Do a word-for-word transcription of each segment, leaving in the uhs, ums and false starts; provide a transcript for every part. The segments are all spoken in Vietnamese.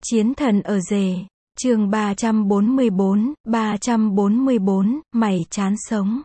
Chiến thần ở rể, chương ba trăm bốn mươi bốn, ba trăm bốn mươi bốn, mày chán sống.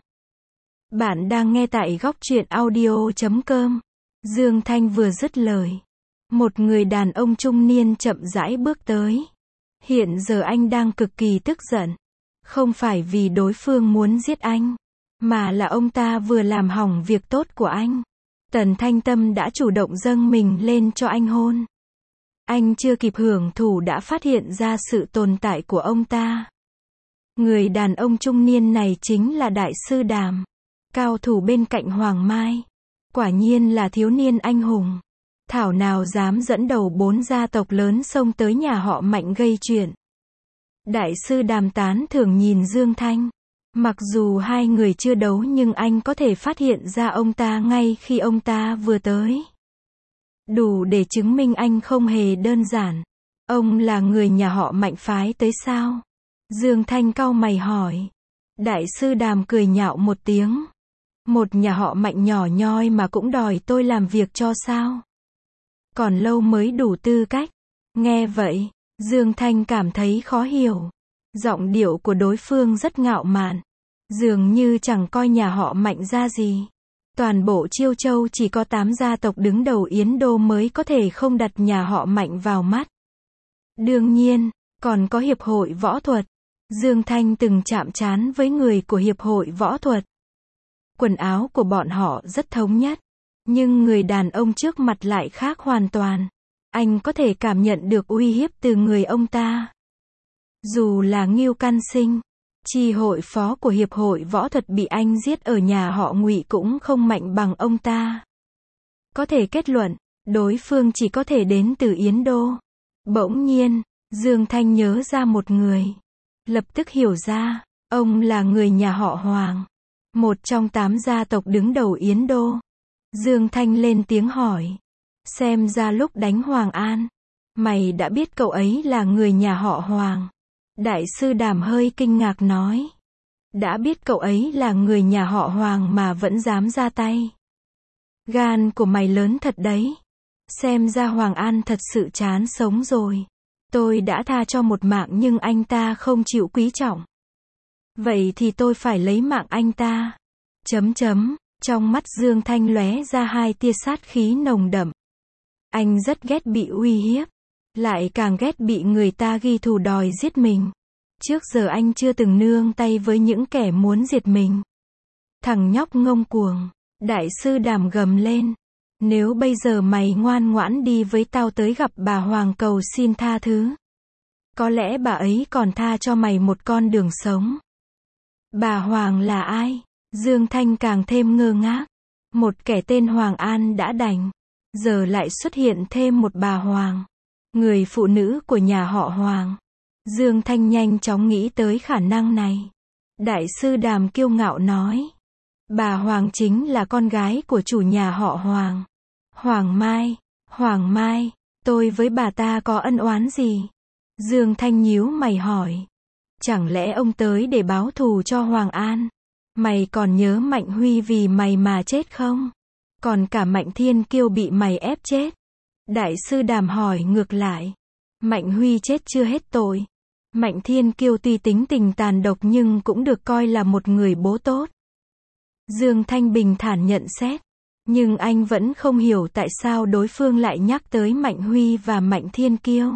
Bạn đang nghe tại góc truyện audio chấm com. Dương Thanh vừa dứt lời. Một người đàn ông trung niên chậm rãi bước tới. Hiện giờ anh đang cực kỳ tức giận. Không phải vì đối phương muốn giết anh, mà là ông ta vừa làm hỏng việc tốt của anh. Tần Thanh Tâm đã chủ động dâng mình lên cho anh hôn. Anh chưa kịp hưởng thụ đã phát hiện ra sự tồn tại của ông ta. Người đàn ông trung niên này chính là Đại sư Đàm, cao thủ bên cạnh Hoàng Mai. Quả nhiên là thiếu niên anh hùng. Thảo nào dám dẫn đầu bốn gia tộc lớn xông tới nhà họ Mạnh gây chuyện. Đại sư Đàm tán thưởng nhìn Dương Thanh. Mặc dù hai người chưa đấu nhưng anh có thể phát hiện ra ông ta ngay khi ông ta vừa tới. Đủ để chứng minh anh không hề đơn giản. Ông là người nhà họ Mạnh phái tới sao? Dương Thanh cau mày hỏi. Đại sư Đàm cười nhạo một tiếng. Một nhà họ Mạnh nhỏ nhoi mà cũng đòi tôi làm việc cho sao? Còn lâu mới đủ tư cách. Nghe vậy, Dương Thanh cảm thấy khó hiểu. Giọng điệu của đối phương rất ngạo mạn. Dường như chẳng coi nhà họ Mạnh ra gì. Toàn bộ Chiêu Châu chỉ có tám gia tộc đứng đầu Yến Đô mới có thể không đặt nhà họ Mạnh vào mắt. Đương nhiên, còn có Hiệp hội Võ thuật. Dương Thanh từng chạm trán với người của Hiệp hội Võ thuật. Quần áo của bọn họ rất thống nhất. Nhưng người đàn ông trước mặt lại khác hoàn toàn. Anh có thể cảm nhận được uy hiếp từ người ông ta. Dù là Ngưu Căn Sinh, chi hội phó của Hiệp hội Võ thuật bị anh giết ở nhà họ Ngụy cũng không mạnh bằng ông ta. Có thể kết luận, đối phương chỉ có thể đến từ Yến Đô. Bỗng nhiên, Dương Thanh nhớ ra một người. Lập tức hiểu ra, ông là người nhà họ Hoàng. Một trong tám gia tộc đứng đầu Yến Đô. Dương Thanh lên tiếng hỏi. Xem ra lúc đánh Hoàng An, mày đã biết cậu ấy là người nhà họ Hoàng. Đại sư Đàm hơi kinh ngạc nói. Đã biết cậu ấy là người nhà họ Hoàng mà vẫn dám ra tay. Gan của mày lớn thật đấy. Xem ra Hoàng An thật sự chán sống rồi. Tôi đã tha cho một mạng nhưng anh ta không chịu quý trọng. Vậy thì tôi phải lấy mạng anh ta. Chấm chấm, trong mắt Dương Thanh lóe ra hai tia sát khí nồng đậm. Anh rất ghét bị uy hiếp. Lại càng ghét bị người ta ghi thù đòi giết mình. Trước giờ anh chưa từng nương tay với những kẻ muốn diệt mình. Thằng nhóc ngông cuồng. Đại sư Đàm gầm lên. Nếu bây giờ mày ngoan ngoãn đi với tao tới gặp bà Hoàng cầu xin tha thứ. Có lẽ bà ấy còn tha cho mày một con đường sống. Bà Hoàng là ai? Dương Thanh càng thêm ngơ ngác. Một kẻ tên Hoàng An đã đành. Giờ lại xuất hiện thêm một bà Hoàng. Người phụ nữ của nhà họ Hoàng. Dương Thanh nhanh chóng nghĩ tới khả năng này. Đại sư Đàm kiêu ngạo nói. Bà Hoàng chính là con gái của chủ nhà họ Hoàng. Hoàng Mai, Hoàng Mai, tôi với bà ta có ân oán gì? Dương Thanh nhíu mày hỏi. Chẳng lẽ ông tới để báo thù cho Hoàng An? Mày còn nhớ Mạnh Huy vì mày mà chết không? Còn cả Mạnh Thiên Kiêu bị mày ép chết. Đại sư Đàm hỏi ngược lại. Mạnh Huy chết chưa hết tội. Mạnh Thiên Kiêu tuy tính tình tàn độc nhưng cũng được coi là một người bố tốt. Dương Thanh bình thản nhận xét. Nhưng anh vẫn không hiểu tại sao đối phương lại nhắc tới Mạnh Huy và Mạnh Thiên Kiêu.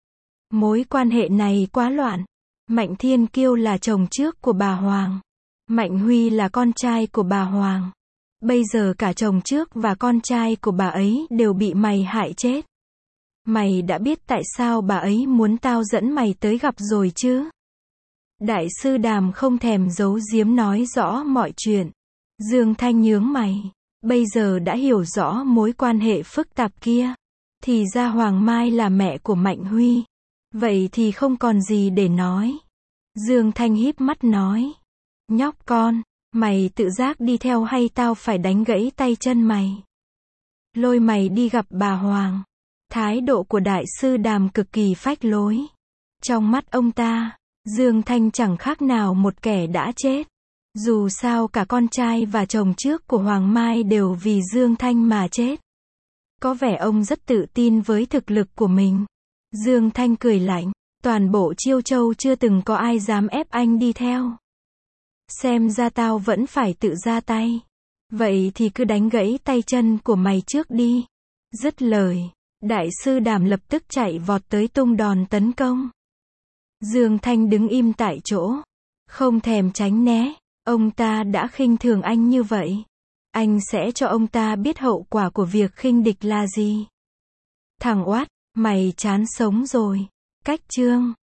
Mối quan hệ này quá loạn. Mạnh Thiên Kiêu là chồng trước của bà Hoàng. Mạnh Huy là con trai của bà Hoàng. Bây giờ cả chồng trước và con trai của bà ấy đều bị mày hại chết. Mày đã biết tại sao bà ấy muốn tao dẫn mày tới gặp rồi chứ? Đại sư Đàm không thèm giấu giếm nói rõ mọi chuyện. Dương Thanh nhướng mày. Bây giờ đã hiểu rõ mối quan hệ phức tạp kia. Thì ra Hoàng Mai là mẹ của Mạnh Huy. Vậy thì không còn gì để nói. Dương Thanh híp mắt nói. Nhóc con, mày tự giác đi theo hay tao phải đánh gãy tay chân mày? Lôi mày đi gặp bà Hoàng. Thái độ của Đại sư Đàm cực kỳ phách lối. Trong mắt ông ta, Dương Thanh chẳng khác nào một kẻ đã chết. Dù sao cả con trai và chồng trước của Hoàng Mai đều vì Dương Thanh mà chết. Có vẻ ông rất tự tin với thực lực của mình. Dương Thanh cười lạnh. Toàn bộ Chiêu Châu chưa từng có ai dám ép anh đi theo. Xem ra tao vẫn phải tự ra tay. Vậy thì cứ đánh gãy tay chân của mày trước đi. Dứt lời, Đại sư Đàm lập tức chạy vọt tới tung đòn tấn công. Dương Thanh đứng im tại chỗ, không thèm tránh né. Ông ta đã khinh thường anh như vậy, anh sẽ cho ông ta biết hậu quả của việc khinh địch là gì. Thằng oát, mày chán sống rồi. Cách chương